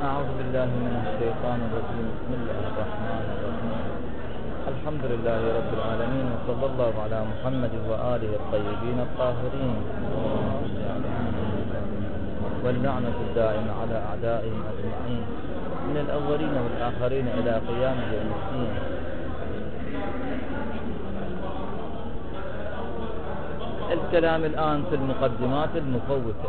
أعوذ بالله من الشيطان الرجيم. بسم الله الرحمن الرحيم. الحمد لله رب العالمين، وصلى الله على محمد وآله الطيبين الطاهرين، واللعنة الدائمة على أعدائهم أجمعين من الأولين والآخرين إلى قيام يوم الدين. الكلام الآن في المقدمات المفوتة.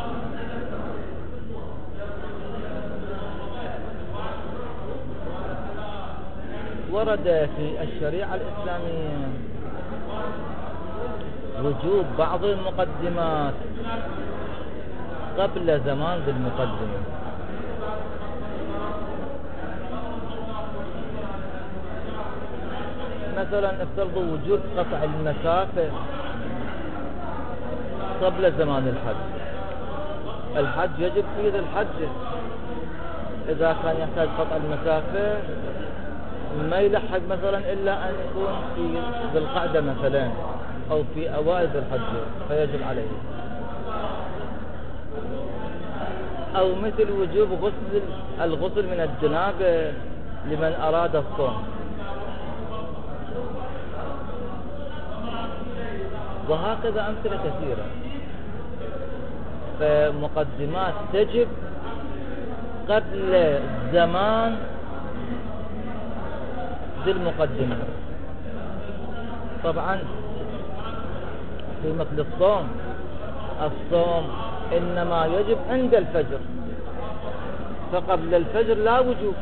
ورد في الشريعة الإسلامية وجوب بعض المقدمات قبل زمان ذي المقدمة. مثلا افترضوا وجوب قطع المسافة قبل زمان الحج. الحج يجب في ذي الحج، إذا كان يحتاج قطع المسافة ما يلحق مثلا إلا أن يكون في ذي القعدة مثلا أو في أوائل ذي الحج فيجب عليه، أو مثل وجوب الغسل من الجنابة لمن أراد الصوم. وهكذا أمثلة كثيرة. فمقدمات تجب قبل زمان ذي المقدمة. طبعا في مثل الصوم إنما يجب عند الفجر، فقبل الفجر لا وجوب،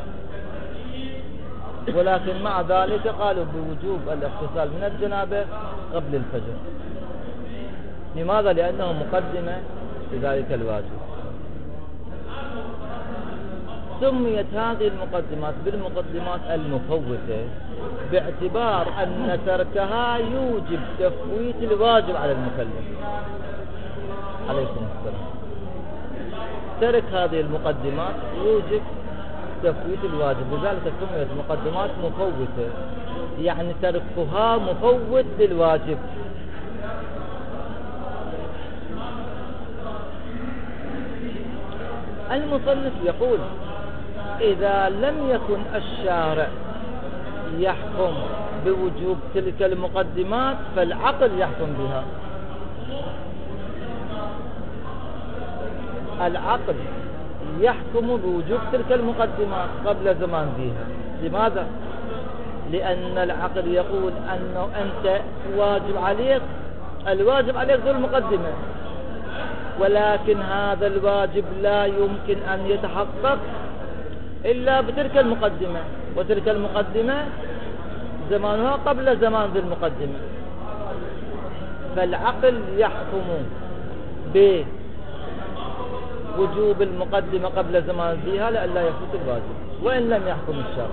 ولكن مع ذلك قالوا بوجوب الاغتسال من الجنابة قبل الفجر. لماذا؟ لأنه مقدمة لذلك الواجب. سميت هذه المقدمات بالمقدمات المفوتة باعتبار أن تركها يوجب تفويت الواجب على المكلف. عليكم السلام. ترك هذه المقدمات يوجب تفويت الواجب، لذلك سميت مقدمات مفوتة، يعني تركها مفوت للواجب. المصنف يقول: إذا لم يكن الشارع يحكم بوجوب تلك المقدمات فالعقل يحكم بها. العقل يحكم بوجوب تلك المقدمات قبل زمان ذيها. لماذا؟ لأن العقل يقول أنه أنت الواجب عليك ذو المقدمة، ولكن هذا الواجب لا يمكن أن يتحقق إلا بتلك المقدمة، وتلك المقدمة زمانها قبل زمان ذي المقدمة. فالعقل يحكم بوجوب المقدمة قبل زمان ذيها لئلا يفوت الواجب، وإن لم يحكم الشرع.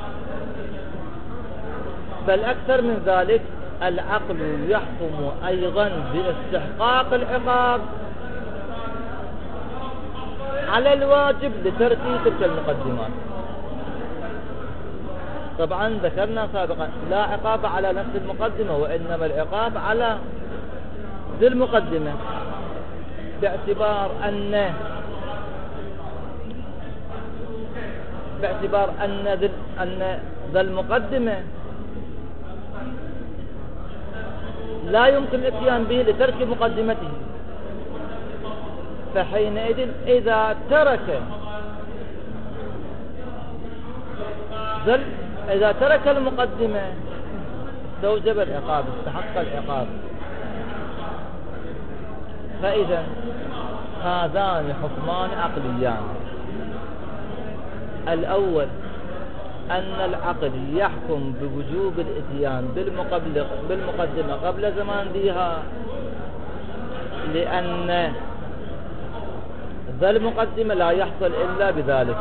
بل أكثر من ذلك، العقل يحكم أيضا باستحقاق العقاب على الواجب لترك تلك المقدمات. طبعا ذكرنا سابقا لا عقاب على نفس المقدمة، وإنما العقاب على ذي المقدمة، باعتبار أن ذا المقدمة لا يمكن الاتيان به لترك مقدمته. فحينئذ إذا ترك المقدمة استوجب العقاب، استحق العقاب. فإذا هذان حكمان عقليان: الأول أن العقل يحكم بوجوب الاتيان بالمقدمة قبل زمان ذيها، لأن ذا المقدمة لا يحصل إلا بذلك،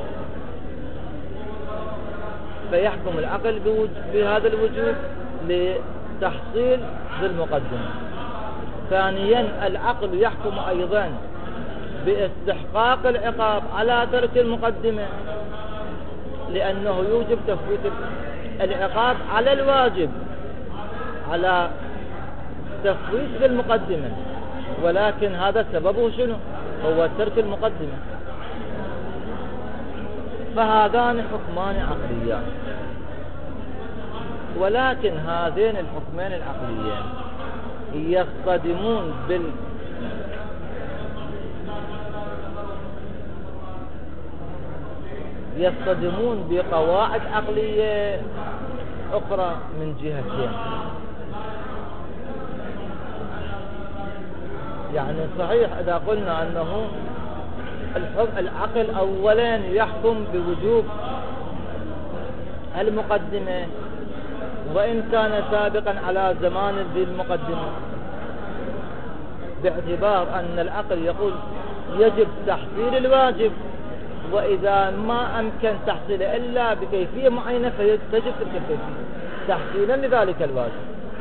فيحكم العقل بهذا الوجوب لتحصيل ذي المقدمة. ثانيا العقل يحكم أيضا باستحقاق العقاب على ترك المقدمة، لأنه يوجب تفويت العقاب على الواجب على تفويت ذي المقدمة، ولكن هذا سببه شنو؟ هو ترك المقدمة. فهذان حكمان عقليان، ولكن هذين الحكمين العقليين يصطدمون بقواعد عقلية أخرى من جهتين. يعني صحيح إذا قلنا أنه العقل أولا يحكم بوجوب المقدمة، وإن كان سابقا على زمان ذي المقدمة، باعتبار أن العقل يقول يجب تحصيل الواجب، وإذا ما أمكن تحصيله إلا بكيفية معينة فتجب تلك الكيفية تحصيلا لذلك الواجب.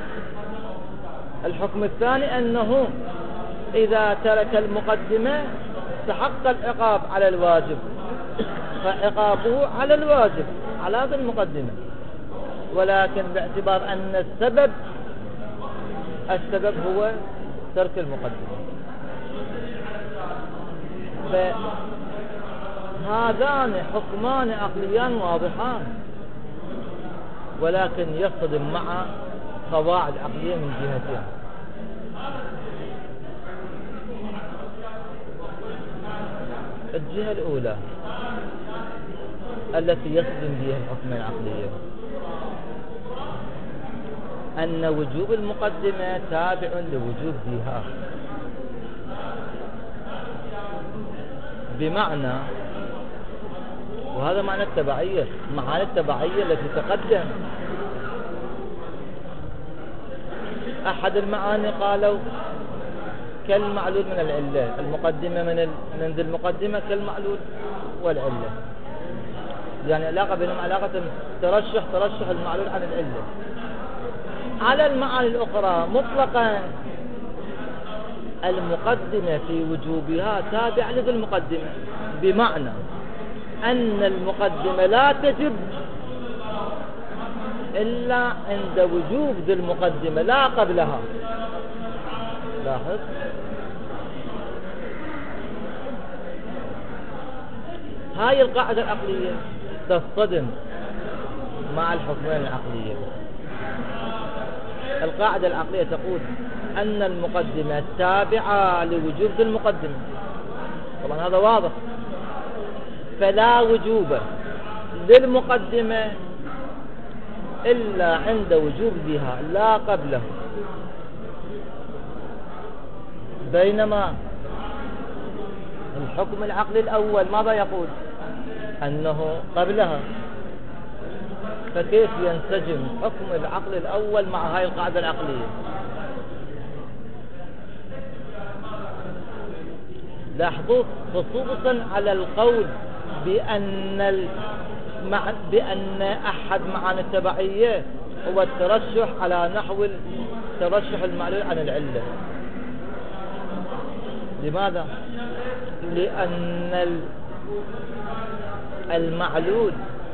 الحكم الثاني أنه إذا ترك المقدمة استحق العقاب على الواجب، فعقابه على الواجب على ذي المقدمة، ولكن باعتبار أن السبب هو ترك المقدمة. فهذان حكمان عقليان واضحان، ولكن يصطدم مع قواعد عقلية من جهتين. الجهة الأولى التي يصطدم بها الحكم العقلي أن وجوب المقدمة تابع لوجوب ذيها، بمعنى، وهذا معنى التبعية، معاني التبعية التي تقدم. أحد المعاني قالوا كالمعلول من العلة، المقدمة من ذي المقدمة كالمعلول والعلة، يعني علاقة بينهم علاقة ترشح المعلول عن العلة. على المعاني الأخرى مطلقا المقدمة في وجوبها تابع لذي المقدمة، بمعنى أن المقدمة لا تجب إلا عند وجوب ذي المقدمة لا قبلها. لاحظ، هاي القاعدة العقلية تصطدم مع الحكمين العقلية. القاعدة العقلية تقول أن المقدمة تابعة لوجوب ذي المقدمة، طبعا هذا واضح، فلا وجوب للمقدمة إلا عند وجوب ذيها لا قبله. بينما الحكم العقلي الأول ماذا يقول؟ أنه قبلها. فكيف ينسجم حكم العقل الأول مع هاي القاعدة العقلية؟ لاحظوا، خصوصا على القول بأن أحد معاني التبعية هو الترشح على نحو ترشح المعلول عن العلة. لماذا؟ لأن المعلول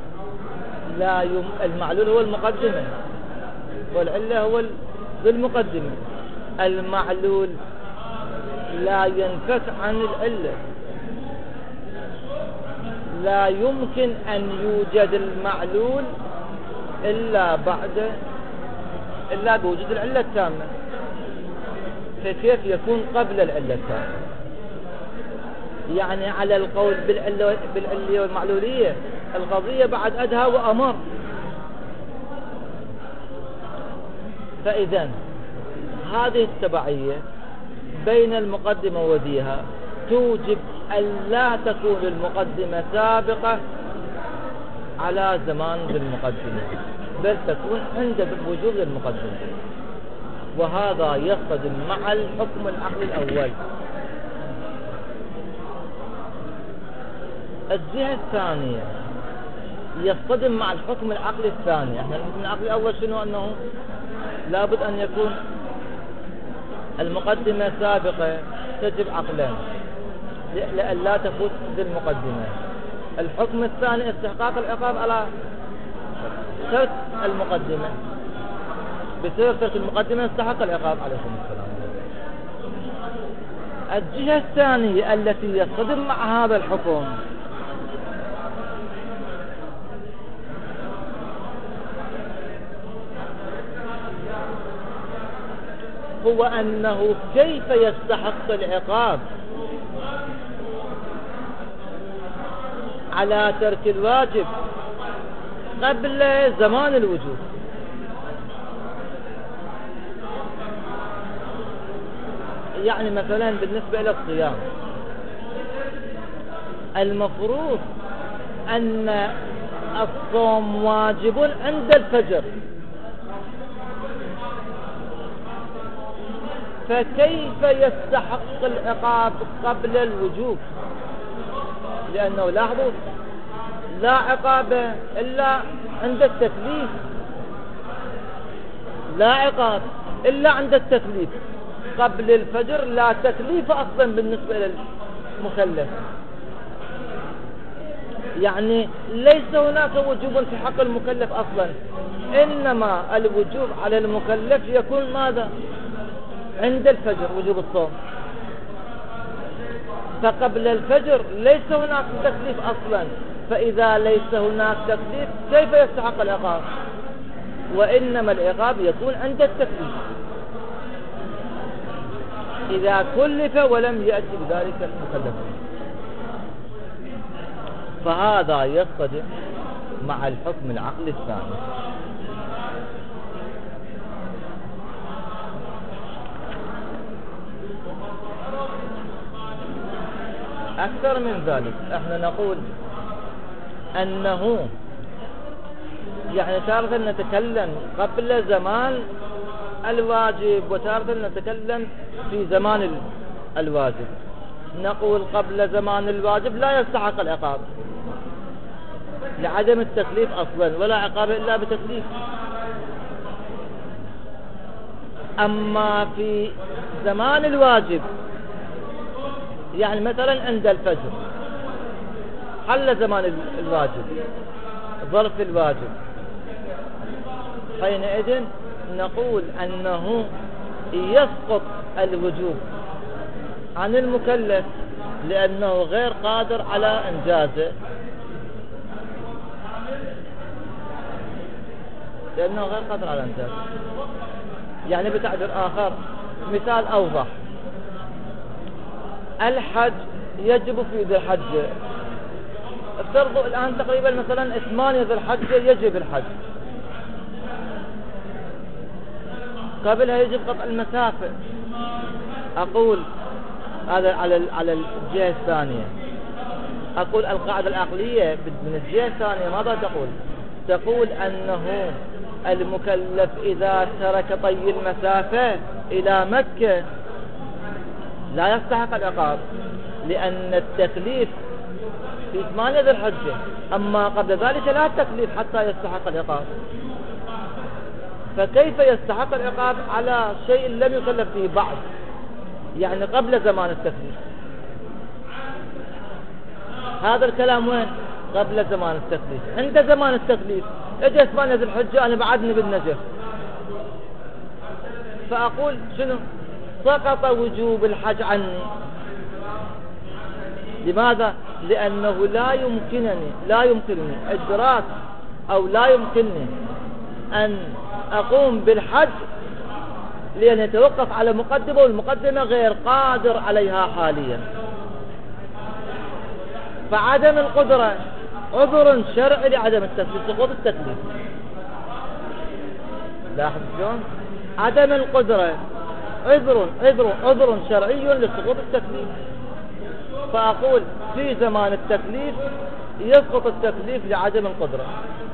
المعلول هو المقدمة، والعلة هو ذي المقدمة. المعلول لا ينفك عن العلة، لا يمكن أن يوجد المعلول إلا بوجود العلة التامة، فكيف يكون قبل العلة التامة؟ يعني على القول بالعلية والمعلولية القضية بعد أدهى وأمر. فإذن هذه التبعية بين المقدمة وذيها توجب أن لا تكون المقدمة سابقة على زمان ذي المقدمة، بل تكون عند وجود المقدمة، وهذا يصطدم مع الحكم العقلي الأول. الجهة الثانية يصطدم مع الحكم العقلي الثاني. احنا الحكم العقلي الأول شنو؟ أنه لابد أن يكون المقدمة سابقة تجب عقلا لأن لا تفوت ذي المقدمة. الحكم الثاني استحقاق العقاب على ترك المقدمة، بسبب ترك المقدمة استحق العقاب. عليكم السلام. الجهة الثانية التي يصطدم مع هذا الحكم هو أنه كيف يستحق العقاب على ترك الواجب قبل زمان الوجوب. يعني مثلا بالنسبة إلى الصيام، المفروض أن الصوم واجب عند الفجر، فكيف يستحق العقاب قبل الوجوب؟ لأنه لاحظوا لا عقاب إلا عند التكليف، لا عقاب إلا عند التكليف. قبل الفجر لا تكليف أصلا بالنسبة للمكلف، يعني ليس هناك وجوب في حق المكلف أصلا، إنما الوجوب على المكلف يكون ماذا؟ عند الفجر، وجوب الصوم. فقبل الفجر ليس هناك تكليف أصلا، فإذا ليس هناك تكليف كيف يستحق العقاب؟ وإنما العقاب يكون عند التكليف، إذا كلف ولم يأتي بذلك المكلف. فهذا يصطدم مع الحكم العقلي الثاني. أكثر من ذلك، احنا نقول أنه يعني تارة نتكلم قبل زمان الواجب، وتارة نتكلم في زمان الواجب. نقول قبل زمان الواجب لا يستحق العقاب لعدم التكليف أصلا، ولا عقاب إلا بتكليف. أما في زمان الواجب، يعني مثلا عند الفجر حل زمان الواجب، ظرف الواجب، حينئذ نقول أنه يسقط الوجوب عن المكلف لأنه غير قادر على إنجازه، يعني بتعبير آخر، مثال أوضح، الحج يجب في ذي الحجة. افترضوا الآن تقريبا مثلا 8 ذي الحجة يجب الحج، قبلها يجب قطع المسافة. أقول هذا على الجهة الثانية، أقول القاعدة العقلية من الجهة الثانية ماذا تقول؟ تقول أنه المكلف إذا ترك طي المسافة إلى مكة لا يستحق العقاب، لأن التكليف في 8 ذي الحجة، أما قبل ذلك لا تكليف حتى يستحق العقاب. فكيف يستحق العقاب على شيء لم يكلف فيه بعد، يعني قبل زمان التكليف؟ هذا الكلام وين؟ قبل زمان التكليف. عند زمان التكليف اجى 8 ذي الحجة، أنا بعدني بالنجف، فأقول شنو؟ سقط وجوب الحج عني. لماذا؟ لأنه لا يمكنني إدراك، أو لا يمكنني أن أقوم بالحج، لأن يتوقف على مقدمة، والمقدمة غير قادر عليها حاليا. فعدم القدرة عذر شرعي لعدم التكليف، سقوط التكليف. لاحظ شلون؟ عدم القدرة عذر شرعي لسقوط التكليف. فأقول في زمان التكليف يسقط التكليف لعدم القدرة.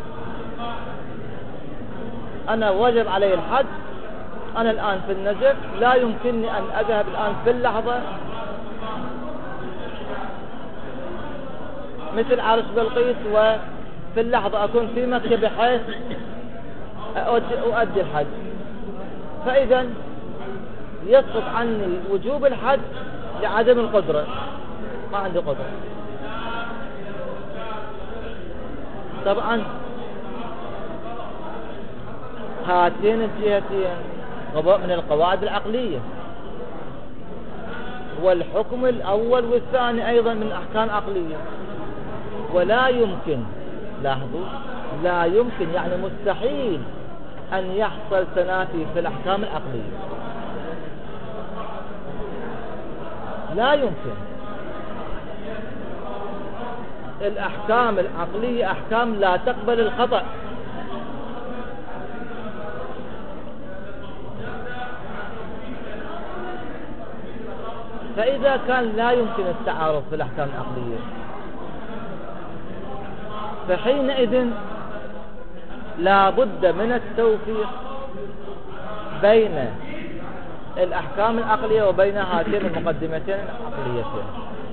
أنا واجب علي الحج، أنا الآن في النجف، لا يمكنني أن أذهب الآن في اللحظة مثل عرش بلقيس وفي اللحظة أكون في مكة بحيث أؤدي الحج. فإذا يسقط عني وجوب الحج لعدم القدرة، ما عندي قدرة. طبعا هاتين الجهتين من القواعد العقلية، والحكم الأول والثاني أيضا من أحكام عقلية. ولا يمكن، لاحظوا، لا يمكن يعني مستحيل أن يحصل تنافي في الأحكام العقلية. لا يمكن. الأحكام العقلية أحكام لا تقبل الخطأ. فإذا كان لا يمكن التعارض في الأحكام العقلية، فحينئذ لا بد من التوفيق بين الأحكام العقلية وبين هاتين المقدمتين العقليتين.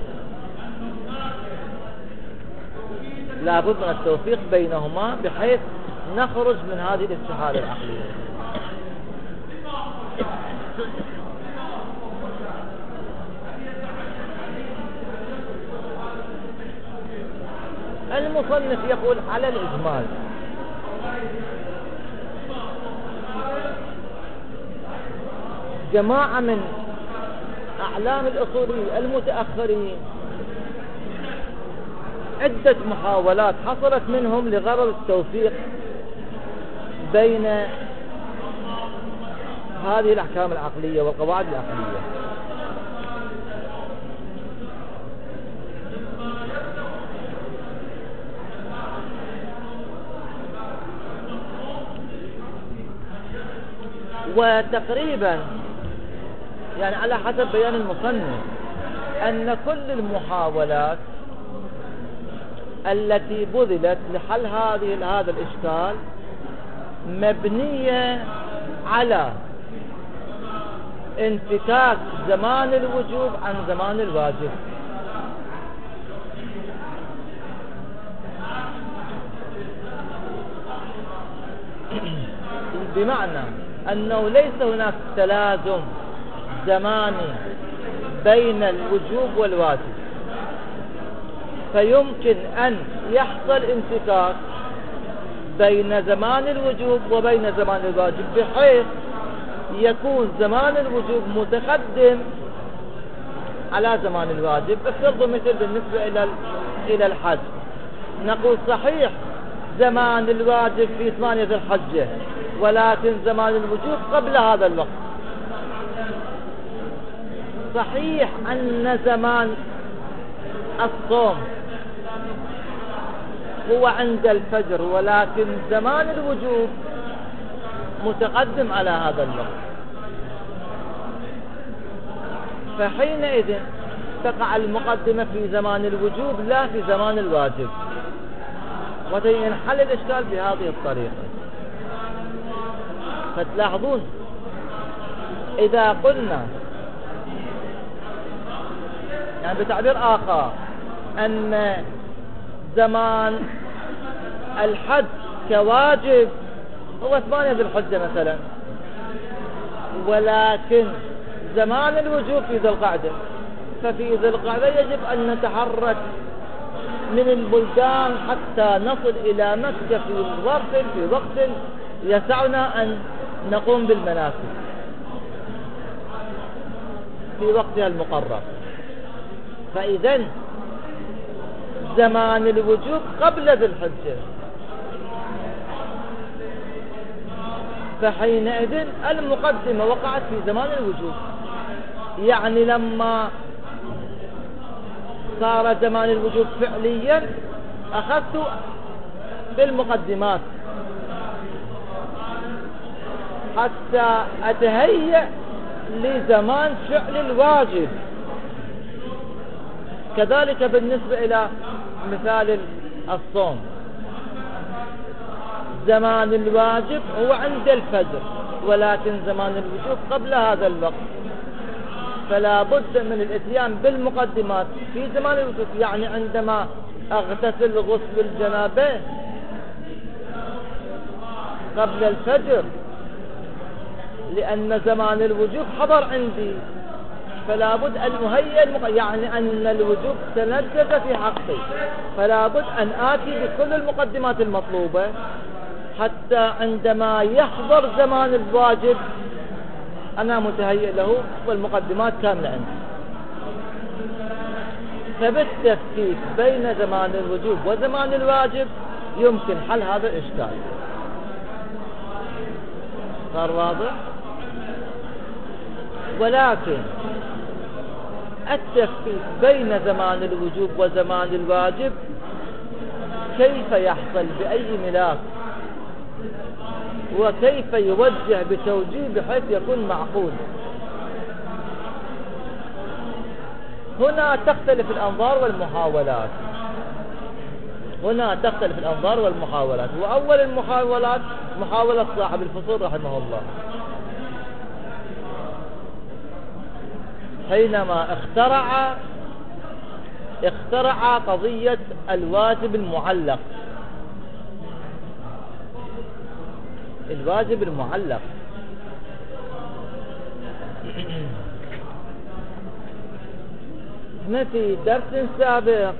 لا بد من التوفيق بينهما بحيث نخرج من هذه الاستحالة العقلية. المصنف يقول على الإجمال جماعة من أعلام الأصوليين المتأخرين عدة محاولات حصلت منهم لغرض التوفيق بين هذه الأحكام العقلية والقواعد العقلية. وتقريبا يعني على حسب بيان المصنف أن كل المحاولات التي بذلت لحل هذا الإشكال مبنية على انفكاك زمان الوجوب عن زمان الواجب. بمعنى أنه ليس هناك تلازم زماني بين الوجوب والواجب، فيمكن أن يحصل انفكاك بين زمان الوجوب وبين زمان الواجب بحيث يكون زمان الوجوب متقدم على زمان الواجب. افترضوا مثل بالنسبة إلى الحج، نقول صحيح زمان الواجب في 8 ذي الحجة، ولكن زمان الوجوب قبل هذا الوقت. صحيح أن زمان الصوم هو عند الفجر، ولكن زمان الوجوب متقدم على هذا الوقت. فحينئذ تقع المقدمة في زمان الوجوب لا في زمان الواجب، وينحل الإشكال بهذه الطريقة. فتلاحظون إذا قلنا يعني بتعبير آخر أن زمان الحج كواجب هو 8 ذي الحجة مثلا، ولكن زمان الوجوب في ذي القعدة، ففي ذي القعدة يجب أن نتحرك من البلدان حتى نصل إلى مكة في وقت يسعنا أن نقوم بالمناسك في وقتها المقرر. فإذن زمان الوجوب قبل ذي الحجة، فحينئذ المقدمة وقعت في زمان الوجوب. يعني لما صار زمان الوجوب فعليا أخذت بالمقدمات حتى أتهيأ لزمان فعل الواجب. كذلك بالنسبة إلى مثال الصوم، زمان الواجب هو عند الفجر، ولكن زمان الوجوب قبل هذا الوقت، فلا بد من الاتيان بالمقدمات في زمان الوجوب. يعني عندما أغتسل غسل الجنابة قبل الفجر لأن زمان الوجوب حضر عندي، فلا بد أن أهيئ يعني أن الوجوب تنجز في حقي، فلا بد أن آتي بكل المقدمات المطلوبة حتى عندما يحضر زمان الواجب أنا متهيئ له والمقدمات كاملة عندي. فبالتفكيك بين زمان الوجوب وزمان الواجب يمكن حل هذا الإشكال. صار واضح؟ ولكن التفكيك بين زمان الوجوب وزمان الواجب كيف يحصل بأي ملاك، وكيف يوجه بتوجيه بحيث يكون معقول. هنا تختلف الأنظار والمحاولات، وأول المحاولات محاولة صاحب الفصول رحمه الله، حينما اخترع قضية الواجب المعلق. احنا في درس سابق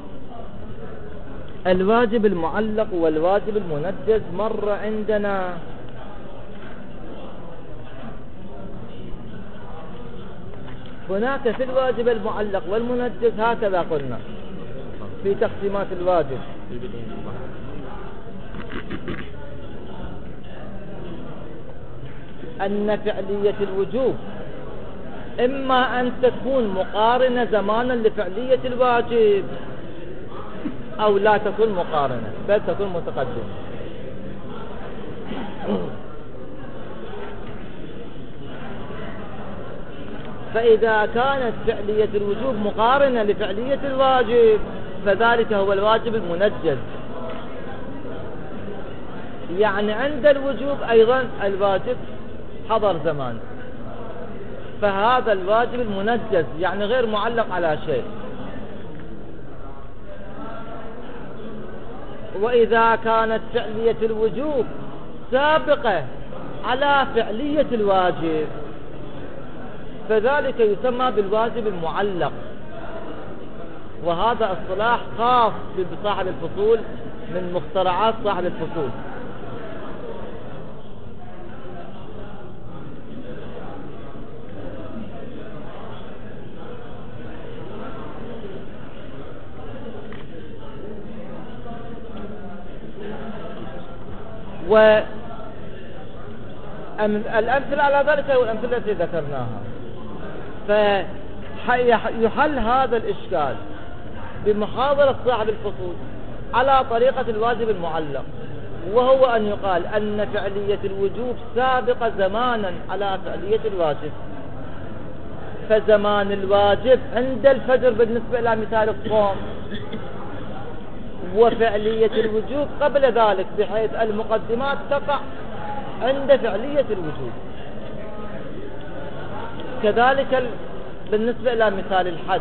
الواجب المعلق والواجب المنجز مر عندنا. هناك في الواجب المعلق والمنجز هكذا قلنا في تقسيمات الواجب: أن فعلية الوجوب إما أن تكون مقارنة زمانا لفعلية الواجب، أو لا تكون مقارنة بل تكون متقدمة. فإذا كانت فعلية الوجوب مقارنة لفعلية الواجب فذلك هو الواجب المنجز. يعني عند الوجوب أيضا الواجب حضر زمان، فهذا الواجب المنجز يعني غير معلق على شيء. وإذا كانت فعلية الوجوب سابقة على فعلية الواجب فذلك يسمى بالواجب المعلق، وهذا اصطلاح خاص بصاحب الفصول من مخترعات صاحب الفصول. والأمثلة على ذلك هي الأمثلة التي ذكرناها. فيحل هذا الإشكال بمحاضرة صاحب الفصول على طريقة الواجب المعلق، وهو أن يقال أن فعلية الوجوب سابقة زمانا على فعلية الواجب. فزمان الواجب عند الفجر بالنسبة إلى مثال الصوم، وفعلية الوجوب قبل ذلك بحيث المقدمات تقع عند فعلية الوجوب. كذلك بالنسبة إلى مثال الحج،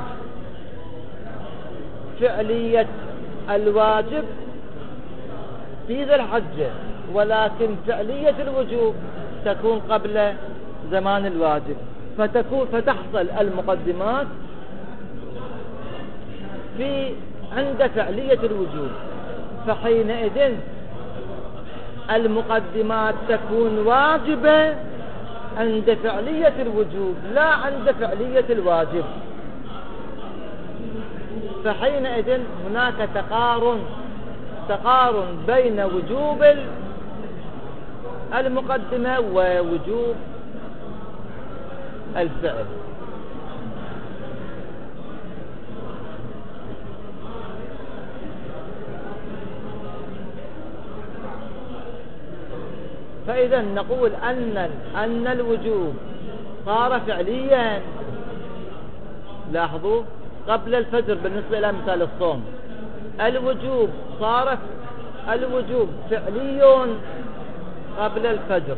فعلية الواجب في ذي الحجة، ولكن فعلية الوجوب تكون قبل زمان الواجب، فتحصل المقدمات عند فعلية الوجوب، فحينئذ المقدمات تكون واجبة عند فعلية الوجوب لا عند فعلية الواجب. فحينئذ هناك تقارن بين وجوب المقدمة ووجوب الفعل. فإذا نقول أن الوجوب صار فعليا، لاحظوا، قبل الفجر بالنسبة إلى مثال الصوم. الوجوب فعلي قبل الفجر،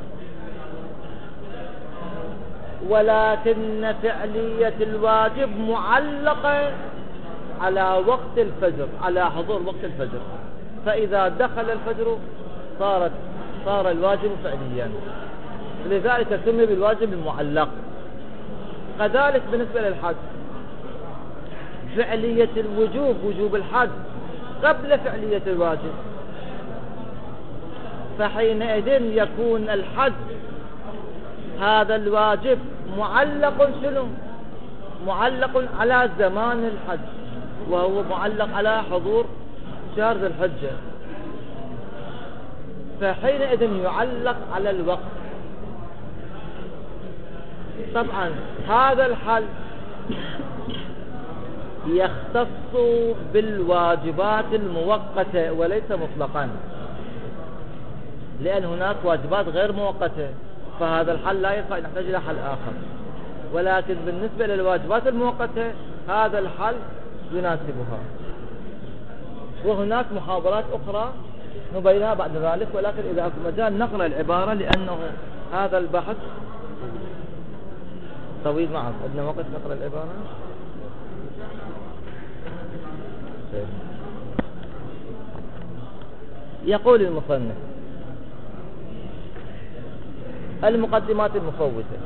ولكن فعلية الواجب معلقة على وقت الفجر، على حضور وقت الفجر. فإذا دخل الفجر صار الواجب فعليا، لذلك سمي بالواجب المعلق. كذلك بالنسبة للحج، فعلية الوجوب وجوب الحج قبل فعلية الواجب، فحينئذ يكون الحج هذا الواجب معلق معلق على زمان الحج، وهو معلق على حضور شهر ذي الحجة، فحينئذ يعلق على الوقت. طبعا هذا الحل يختص بالواجبات المؤقتة وليس مطلقا، لأن هناك واجبات غير مؤقتة، فهذا الحل لا ينفع، نحتاج إلى حل آخر. ولكن بالنسبة للواجبات المؤقتة هذا الحل يناسبها. وهناك محاضرات أخرى نبينها بعد ذلك، ولكن إذا أكو مجال نقرأ العبارة لأنه هذا البحث طويل معك. عندنا وقت نقرأ العبارة؟ يقول المصنف: المقدمات المفوتة.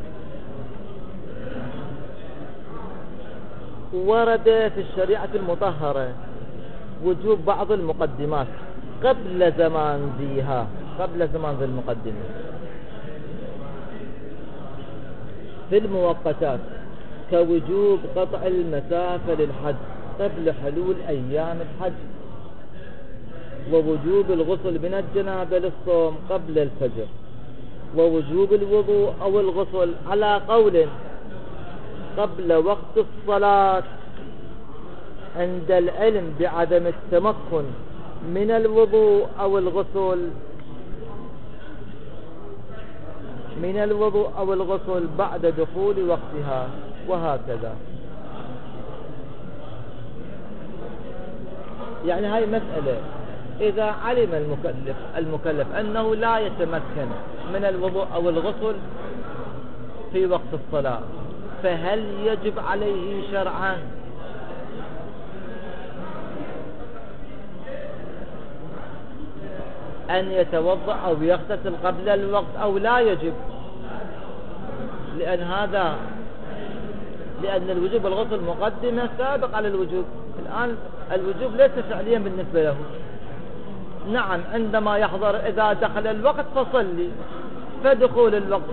ورد في الشريعة المطهرة وجوب بعض المقدمات قبل زمان ذيها، قبل زمان ذي المقدمة، في المؤقتات، كوجوب قطع المسافة للحج قبل حلول أيام الحج، ووجوب الغسل من الجنابة للصوم قبل الفجر، ووجوب الوضوء أو الغسل على قول قبل وقت الصلاة عند العلم بعدم التمكن من الوضوء أو الغسل بعد دخول وقتها، وهكذا. يعني هاي مسألة، إذا علم المكلف أنه لا يتمكن من الوضوء أو الغسل في وقت الصلاة، فهل يجب عليه شرعا أن يتوضأ أو يغتسل قبل الوقت أو لا يجب؟ لأن الوجوب الغسل مقدمة سابق على الوجوب. الآن الوجوب ليس فعليا بالنسبة له. نعم، عندما يحضر إذا دخل الوقت فصلي، فدخول الوقت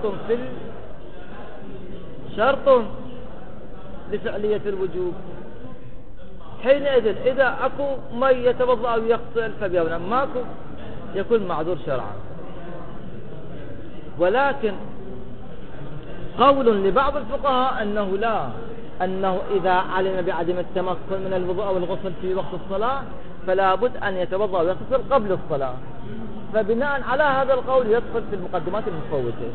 شرط لفعلية الوجوب. حينئذ إذا أكو ما يتوضأ أو يغسل فبيونا، ماكو يكون معذور شرعا. ولكن قول لبعض الفقهاء أنه لا، أنه إذا علم بعدم التمكن من الوضوء أو الغسل في وقت الصلاة فلا بد أن يتوضأ ويغسل قبل الصلاة، فبناء على هذا القول يدخل في المقدمات المفوتة.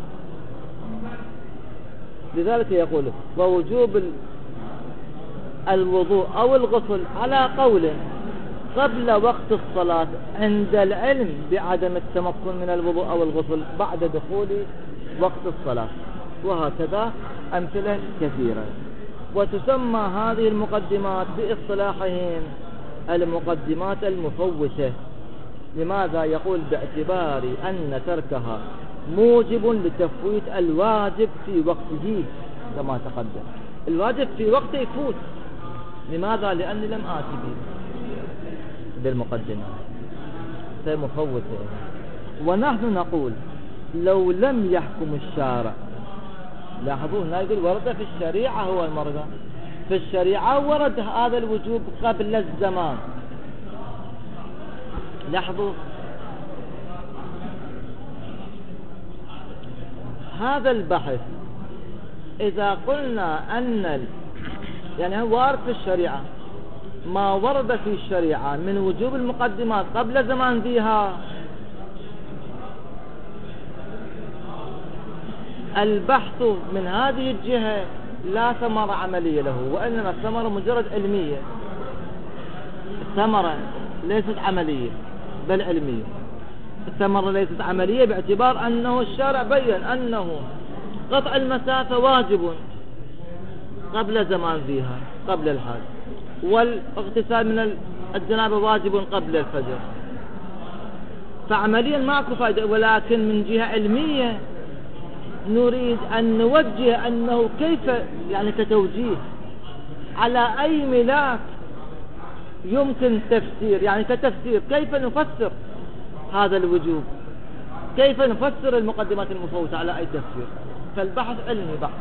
لذلك يقول: ووجوب الوضوء أو الغسل على قول قبل وقت الصلاة عند العلم بعدم التمكن من الوضوء أو الغسل بعد دخول وقت الصلاة، وهكذا أمثلة كثيرة. وتسمى هذه المقدمات باصطلاحهم المقدمات المفوتة. لماذا؟ يقول: باعتبار أن تركها موجب لتفويت الواجب في وقته، كما تقدم. الواجب في وقته يفوت. لماذا؟ لأني لم آتي به بالمقدمة، فمفوتة. ونحن نقول: لو لم يحكم الشارع، لاحظوا هنا يقول ورد في الشريعة، هو المرجع في الشريعة ورد هذا الوجوب قبل الزمان. لاحظوا هذا البحث، إذا قلنا أن يعني هو وارد في الشريعة، ما ورد في الشريعة من وجوب المقدمات قبل زمان ذيها، البحث من هذه الجهة لا ثمرة عملية له، وإنما الثمرة مجرد علمية. الثمرة ليست عملية بل علمية. الثمرة ليست عملية باعتبار أنه الشارع بيّن أنه قطع المسافة واجب قبل زمان ذيها، قبل الحاج، والاغتسال من الجنابة واجب قبل الفجر. فعمليا ماكو فائدة، ولكن من جهة علمية نريد أن نوجه أنه كيف، يعني كتوجيه على أي ملاك يمكن تفسير، يعني كتفسير كيف نفسر هذا الوجوب، كيف نفسر المقدمات المفوتة على أي تفسير. فالبحث علمي بحث.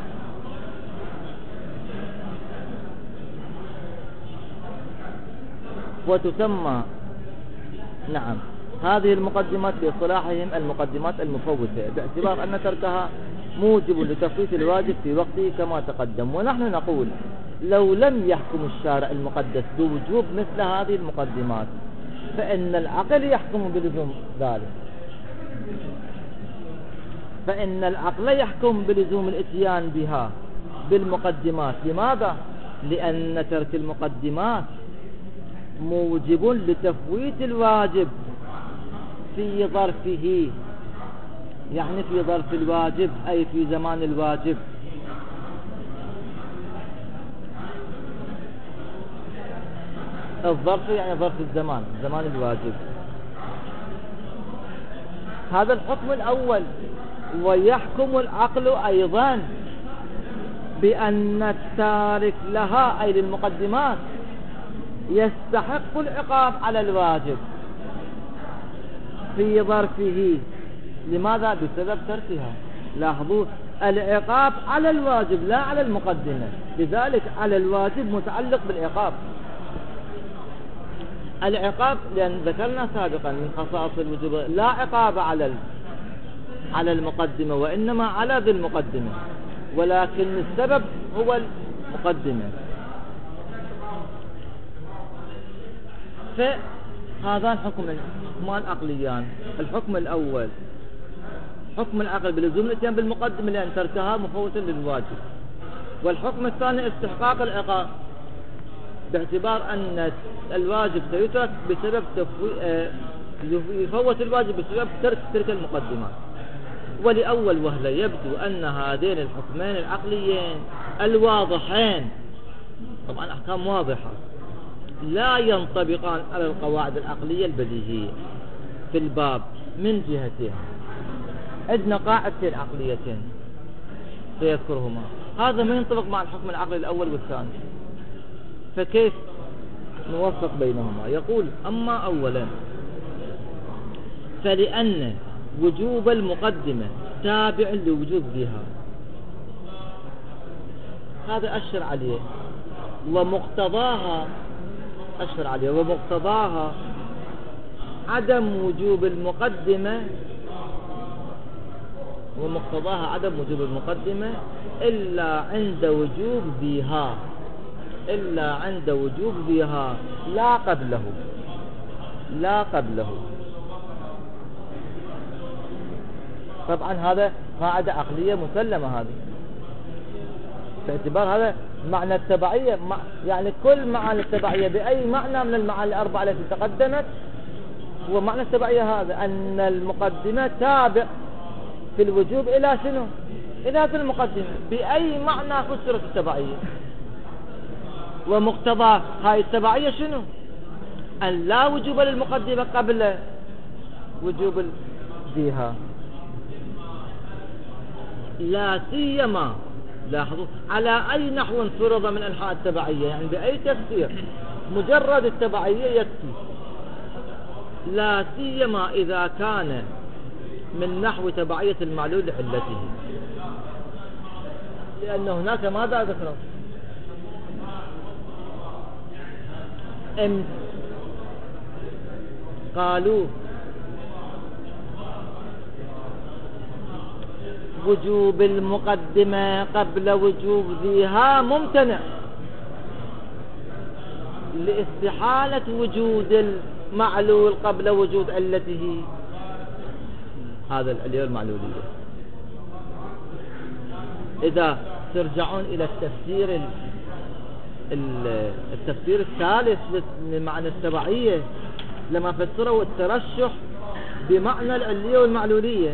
وتسمى نعم هذه المقدمات باصطلاحهم المقدمات المفوتة، باعتبار أن تركها موجب لتفويت الواجب في وقته كما تقدم. ونحن نقول لو لم يحكم الشارع المقدس بوجوب مثل هذه المقدمات فإن العقل يحكم بلزوم ذلك، فإن العقل يحكم بلزوم الاتيان بها بالمقدمات. لماذا؟ لأن ترك المقدمات موجب لتفويت الواجب في ظرفه، يعني في ظرف الواجب أي في زمان الواجب. الظرف يعني ظرف الزمان، زمان الواجب. هذا الحكم الأول. ويحكم العقل أيضا بأن التارك لها أي للمقدمات يستحق العقاب على الواجب في ظرفه. لماذا؟ بسبب تركها. لاحظوا، العقاب على الواجب لا على المقدمة، لذلك على الواجب متعلق بالعقاب. العقاب لأن ذكرنا سابقا من خصائص الوجوب لا عقاب على المقدمة وإنما على ذي المقدمة، ولكن السبب هو المقدمة. فهذان حكمان عقليان. الحكم الأول حكم العقل بلزوم الاتيان بالمقدمة لأن تركها مفوت للواجب، والحكم الثاني استحقاق العقاب باعتبار أن الواجب سيترك بسبب يفوت الواجب بسبب ترك المقدمات. ولأول وهلة يبدو أن هذين الحكمين العقليين الواضحين، طبعا أحكام واضحة، لا ينطبقان على القواعد العقلية البديهية في الباب من جهتين. عندنا قاعدتين عقليتين سيذكرهما، هذا ما ينطبق مع الحكم العقلي الأول والثاني، فكيف نوفق بينهما؟ يقول: أما أولا فلأن وجوب المقدمة تابع لوجوب ذيها، هذا أشر عليه، ومقتضاها عدم وجوب المقدمة، إلا عند وجوب ذيها لا قبله. طبعا هذا قاعدة عقلية مسلمة، هذه باعتبار هذا معنى التبعية، يعني كل معاني التبعية بأي معنى من المعاني الأربعة التي تقدمت هو معنى التبعية هذا، أن المقدمة تابع في الوجوب إلى شنو؟ إلى في المقدمة، بأي معنى فسرت التبعية. ومقتضى هاي التبعية شنو؟ أن لا وجوب للمقدمة قبل وجوب ذيها، لا سيما. لاحظوا على أي نحو فرض من أنحاء التبعية، يعني بأي تفسير مجرد التبعية يكفي، لا سيما إذا كان من نحو تبعية المعلول لعلته، لأن هناك ماذا ذكروا؟ قالوا وجوب المقدمة قبل وجوب ذيها ممتنع لاستحالة وجود المعلول قبل وجود علته، هذا العلة المعلولية. إذا ترجعون إلى التفسير الثالث لمعنى التبعية لما فسروا الترشح بمعنى العلية والمعلولية،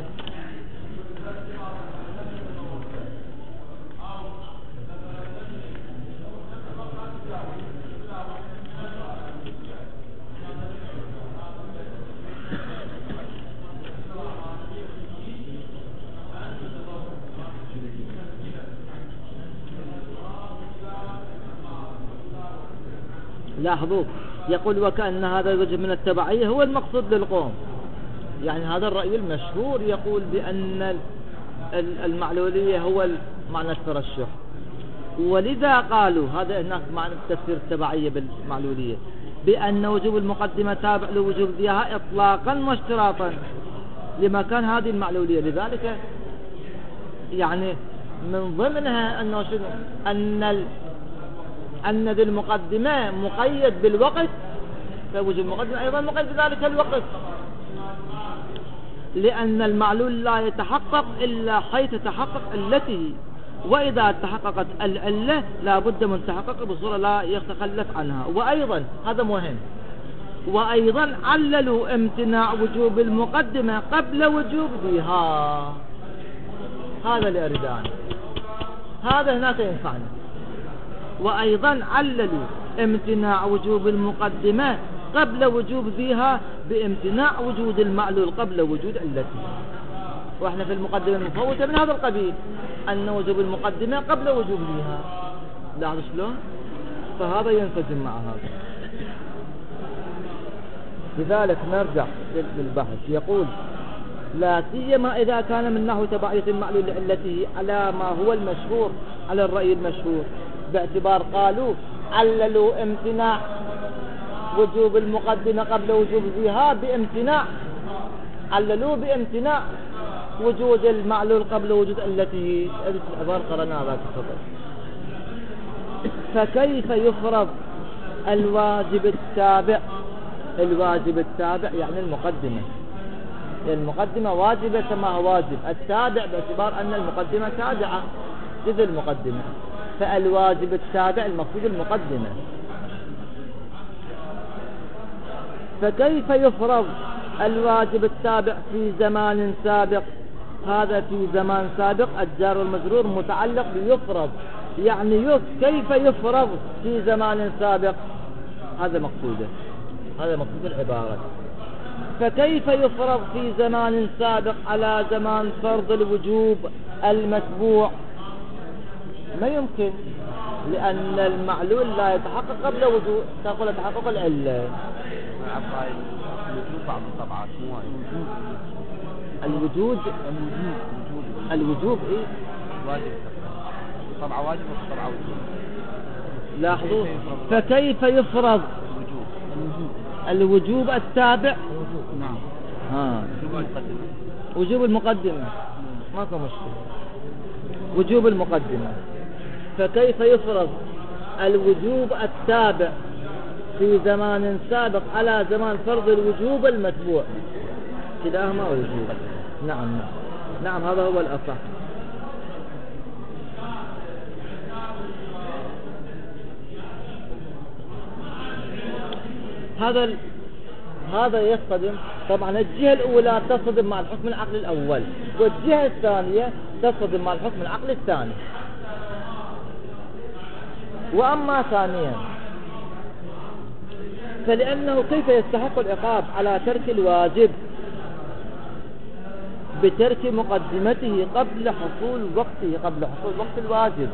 لاحظوا يقول: وكأن هذا الوجه من التبعية هو المقصود للقوم، يعني هذا الرأي المشهور يقول بأن المعلولية هو معنى الترشح، ولذا قالوا هذا هناك معنى تفسير التبعية بالمعلولية بأن وجوب المقدمة تابع لوجوب ذيها إطلاقا واشتراطا لمكان هذه المعلولية. لذلك يعني من ضمنها أنه شنو؟ أن أن ذي المقدمة مقيد بالوقت، فوجوب المقدمة أيضا مقيد بذلك الوقت، لأن المعلول لا يتحقق إلا حيث تحقق علته، وإذا تحققت العلة لا بد من تحقق بصورة لا يتخلف عنها. وأيضا هذا مهم، وأيضا عللوا امتناع وجوب المقدمة قبل وجوب ذيها. هذا لأردان، هذا هناك ينفعنا. وأيضا عللوا امتناع وجوب المقدمة قبل وجوب ذيها بامتناع وجود المعلول قبل وجود علته. واحنا في المقدمة المفوتة من هذا القبيل، أن وجوب المقدمة قبل وجوب ذيها. لاحظوا شلون؟ فهذا ينسجم مع هذا. لذلك نرجع للبحث. يقول لا سيما إذا كان من نحو تبعية المعلول لعلته على ما هو المشهور، على الرأي المشهور، باعتبار قالوا عللوا امتناع وجوب المقدمة قبل وجوب ذيها بامتناع، عللوا بامتناع وجود المعلول قبل وجود علته. هذه العبارة قرأناها ذاك الفضل. فكيف يفرض الواجب التابع؟ الواجب التابع يعني المقدمة، المقدمة واجبة كما هو واجب، التابع باعتبار أن المقدمة تابعة إذ المقدمة، فالواجب التابع المفروض المقدمة. فكيف يفرض الواجب التابع في زمان سابق؟ هذا في زمان سابق الجار والمجرور متعلق بيفرض، يعني كيف يفرض في زمان سابق؟ هذا مقصوده، هذا مقصود العبارة. فكيف يفرض في زمان سابق على زمان فرض الوجوب المتبوع؟ ما يمكن، لأن المعلول لا يتحقق قبل وجود، تقول تحقق العلة. الوجود ايه؟ واجب طبعا، واجب وطبعا وجوب. لاحظوا، فكيف يفرض الوجوب التابع؟ نعم. وجوب المقدمة ما في مشكلة، وجوب المقدمة. فكيف يفرض الوجوب التابع في زمان سابق على زمان فرض الوجوب المتبوع؟ كلاهما وجوب. نعم هذا هو الأصح. هذا يصطدم. طبعا الجهة الأولى تصطدم مع الحكم العقلي الأول، والجهة الثانية تصطدم مع الحكم العقلي الثاني. وأما ثانيا فلأنه كيف يستحق العقاب على ترك الواجب بترك مقدمته قبل حصول وقته، قبل حصول وقت الواجب،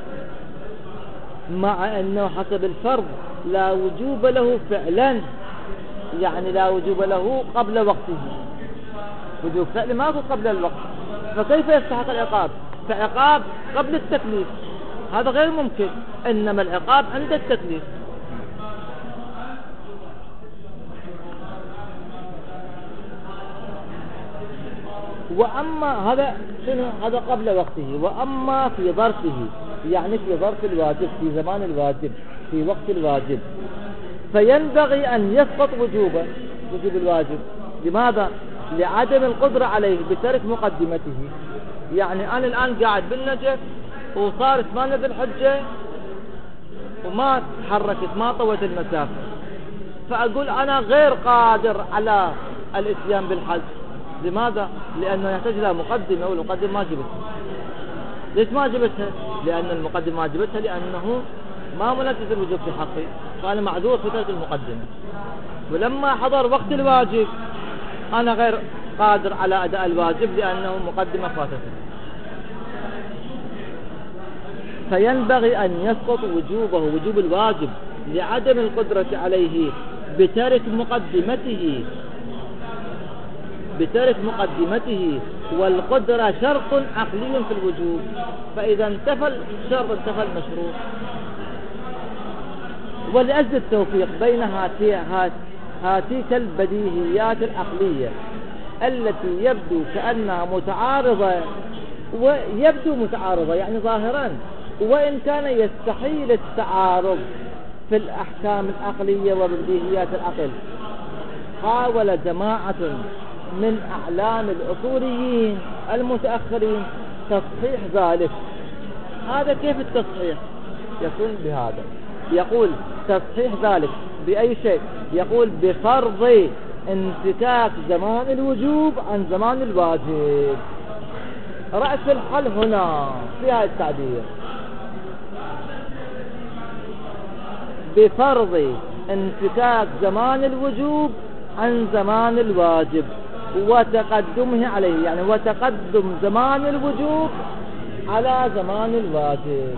مع أنه حسب الفرض لا وجوب له فعلا، يعني لا وجوب له قبل وقته، وجوب فعل ما هو قبل الوقت. فكيف يستحق العقاب؟ فعقاب قبل التكليف هذا غير ممكن، إنما العقاب عند التكليف. وأما هذا قبل وقته. وأما في ظرفه، يعني في ظرف الواجب، في زمان الواجب، في وقت الواجب، فينبغي أن يسقط وجوب الواجب. لماذا؟ لعدم القدرة عليه بترك مقدمته. يعني أنا الآن قاعد بالنجف وصار 8 ذي الحجة وما تحركت، ما طوت المسافة، فأقول أنا غير قادر على الاتيان بالحج. لماذا؟ لأنه يحتاج إلى مقدمة، والمقدمة ما جبتها. ليش ما جبتها؟ لأن المقدمة ما جبتها لأنه ما منفذ الوجوب في حقي، فأنا معذور في ترك المقدمة. ولما حضر وقت الواجب أنا غير قادر على أداء الواجب لأنه مقدمة فاتته. فينبغي أن يسقط وجوب الواجب لعدم القدرة عليه بترك مقدمته، والقدرة شرط عقلي في الوجوب، فإذا انتفى الشرط انتفى المشروع. ولأجل التوفيق بين هاتيك البديهيات العقلية التي يبدو كأنها متعارضة يعني ظاهرا، وإن كان يستحيل التعارض في الأحكام العقلية وبديهيات العقل. حاول جماعة من أعلام الأصوليين المتأخرين تصحيح ذلك. هذا كيف التصحيح يكون بهذا؟ يقول تصحيح ذلك بأي شيء؟ يقول بفرض انفكاك زمان الوجوب عن زمان الواجب. رأس الحل هنا في هذا التعبير، بفرض انفكاك زمان الوجوب عن زمان الواجب وتقدمه عليه، يعني وتقدم زمان الوجوب على زمان الواجب.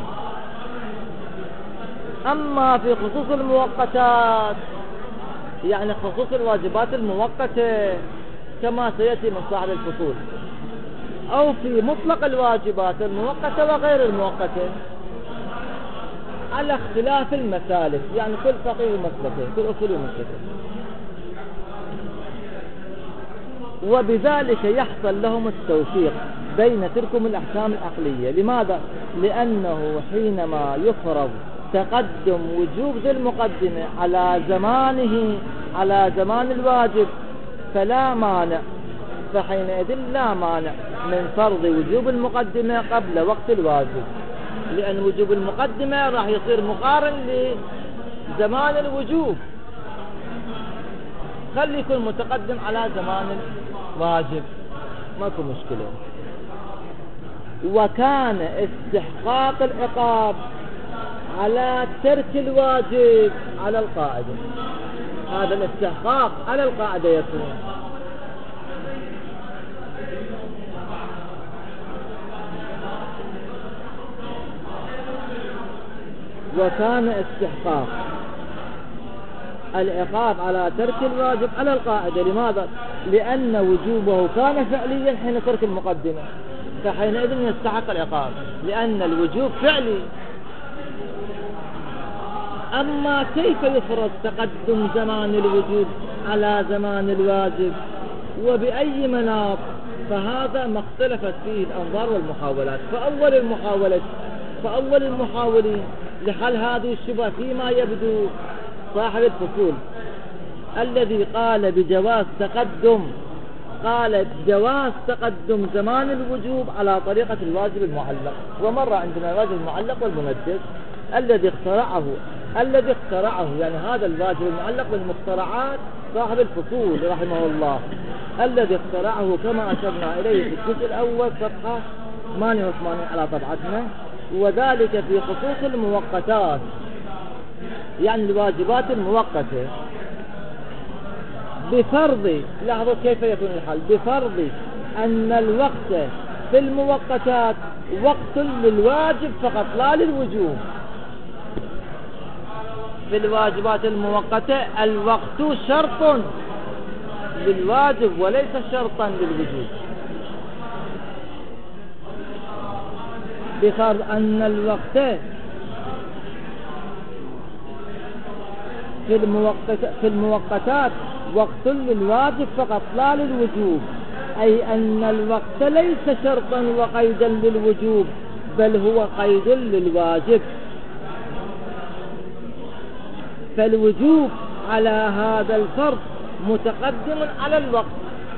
أما في خصوص المؤقتات، يعني خصوص الواجبات المؤقتة كما سيأتي من صاحب الفصول، أو في مطلق الواجبات المؤقتة وغير المؤقتة، على اختلاف المسالك، يعني كل فقيه ومسلكه، كل أصول ومسلكه، وبذلك يحصل لهم التوفيق بين تلكم الأحكام العقلية. لماذا؟ لأنه حينما يفرض تقدم وجوب ذي المقدمة على زمانه على زمان الواجب فلا مانع، فحينئذ لا مانع من فرض وجوب المقدمة قبل وقت الواجب، لأن وجوب المقدمة راح يصير مقارن لزمان الوجوب، خلي يكون متقدم على زمان الواجب، ماكو مشكلة. وكان استحقاق العقاب على ترك الواجب على القاعدة، هذا الاستحقاق على القاعدة يكون. وكان استحقاق العقاب على ترك الواجب على القاعدة. لماذا؟ لأن وجوبه كان فعليا حين ترك المقدمة، فحينئذ يستحق العقاب لأن الوجوب فعلي. أما كيف يفرض تقدم زمان الوجوب على زمان الواجب وبأي مناط، فهذا ما اختلفت فيه الأنظار والمحاولات. فأول المحاولين لحل هذه الشبهة فيما يبدو صاحب الفصول الذي قال بجواز تقدم زمان الوجوب على طريقة الواجب المعلق. ومر عندنا الواجب المعلق والمندد الذي اخترعه يعني هذا الواجب المعلق من مخترعات صاحب الفصول رحمه الله، الذي اخترعه كما أشرنا إليه في الجزء الأول صفحة 88 على طبعتنا، وذلك في خصوص المؤقتات، يعني الواجبات المؤقتة، بفرض، لاحظوا كيف يكون الحل، بفرض أن الوقت في المؤقتات وقت للواجب فقط لا للوجوب. في الواجبات المؤقتة الوقت شرط للواجب وليس شرطا للوجوب. بفرض أن الوقت في المؤقتات وقت للواجب فقط لا للوجوب، أي أن الوقت ليس شرطا وقيدا للوجوب بل هو قيد للواجب. فالوجوب على هذا الفرض متقدم على الوقت،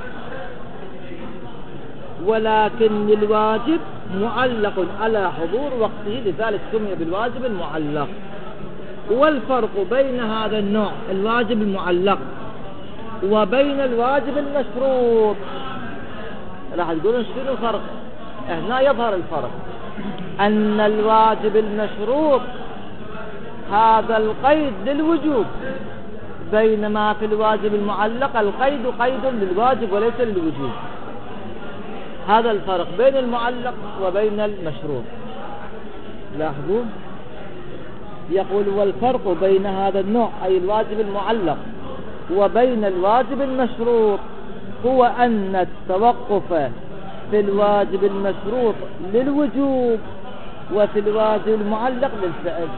ولكن الواجب معلق على حضور وقته، لذلك سمي بالواجب المعلق. والفرق بين هذا النوع الواجب المعلق وبين الواجب المشروط، راح تقولون شنو الفرق؟ هنا يظهر الفرق، أن الواجب المشروط هذا القيد للوجوب، بينما في الواجب المعلق القيد قيد للواجب وليس للوجوب. هذا الفرق بين المعلق وبين المشروط. لاحظوا يقول والفرق بين هذا النوع أي الواجب المعلق وبين الواجب المشروط هو أن التوقف في الواجب المشروط للوجوب وفي الواجب المعلق للفعل.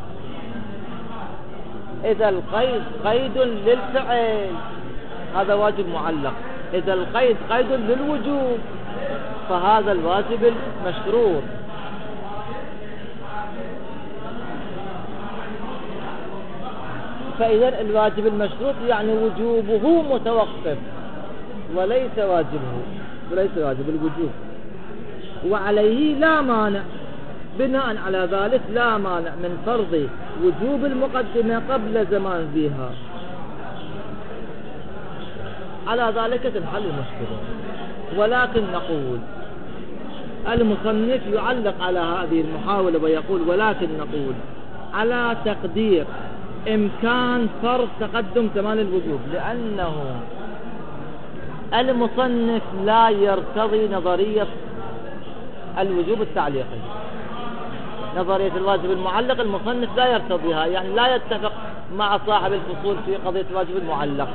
إذا القيد قيد للفعل هذا واجب معلق، إذا القيد قيد للوجوب فهذا الواجب المشروط. فإذا الواجب المشروط يعني وجوبه متوقف وليس واجبه، وليس واجب الوجوب، وعليه لا مانع. بناء على ذلك لا مانع من فرض وجوب المقدمة قبل زمان ذيها، على ذلك تنحل المشكلة. ولكن نقول المصنف يعلق على هذه المحاولة ويقول ولكن نقول على تقدير إمكان فرض تقدم زمان الوجوب، لأنه المصنف لا يرتضي نظرية الوجوب التعليقي. نظرية الواجب المعلق المصنف لا يرتضيها، يعني لا يتفق مع صاحب الفصول في قضية الواجب المعلق.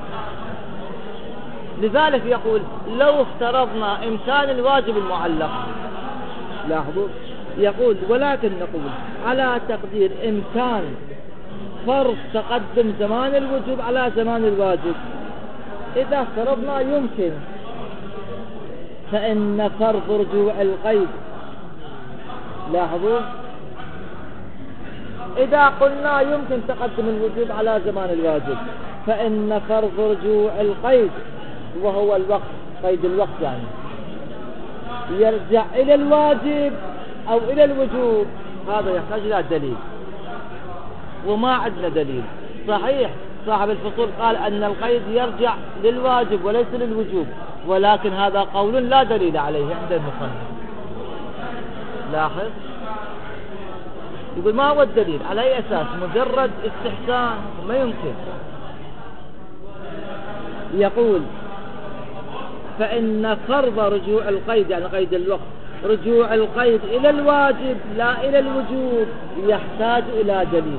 لذلك يقول لو افترضنا إمكان الواجب المعلق، لاحظوا يقول ولكن نقول على تقدير إمكان فرض تقدم زمان الوجوب على زمان الواجب، إذا افترضنا يمكن، فإن فرض رجوع القيد، لاحظوا إذا قلنا يمكن تقدم الوجوب على زمان الواجب، فإن فرض رجوع القيد وهو الوقت، قيد الوقت يعني، يرجع إلى الواجب أو إلى الوجوب، هذا يحتاج إلى دليل، وما عندنا دليل. صحيح صاحب الفصول قال أن القيد يرجع للواجب وليس للوجوب، ولكن هذا قول لا دليل عليه عند المصنف. لاحظ يقول ما هو الدليل، على أي أساس؟ مجرد استحسان ما يمكن. يقول فإن فرض رجوع القيد يعني قيد الوقت، رجوع القيد إلى الواجب لا إلى الوجوب، يحتاج إلى دليل.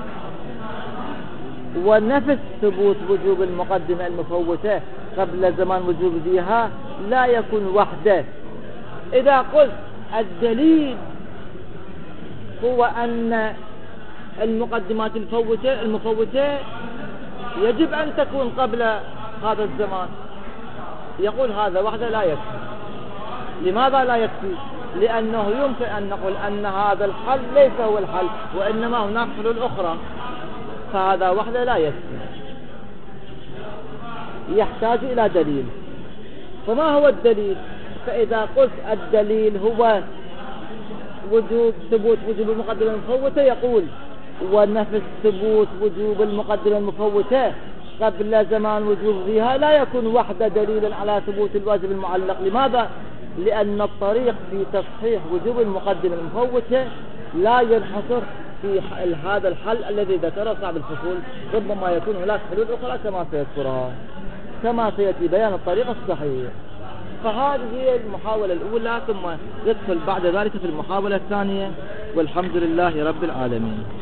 ونفس ثبوت وجوب المقدمة المفوتة قبل زمان وجوب ذيها لا يكون وحده. إذا قلت الدليل هو أن المقدمات المفوتة يجب أن تكون قبل هذا الزمان، يقول هذا وحده لا يكفي. لماذا لا يكفي؟ لأنه يمكن أن نقول أن هذا الحل ليس هو الحل، وإنما هناك حلول أخرى، فهذا وحده لا يكفي، يحتاج إلى دليل. فما هو الدليل؟ فإذا قلت الدليل هو ثبوت وجوب المقدمة المفوتة، يقول ونفس ثبوت وجوب المقدمة المفوتة قبل زمان وجوب ذيها لا يكون وحده دليلا على ثبوت الواجب المعلق. لماذا؟ لأن الطريق في تصحيح وجوب المقدمة المفوتة لا ينحصر في هذا الحل الذي ذكره صاحب الفصول، ربما يكون هناك حلول أخرى كما سيذكرها، كما سيأتي بيان الطريق الصحيح. فهذه هي المحاولة الأولى، ثم يدخل بعد ذلك في المحاولة الثانية، والحمد لله رب العالمين.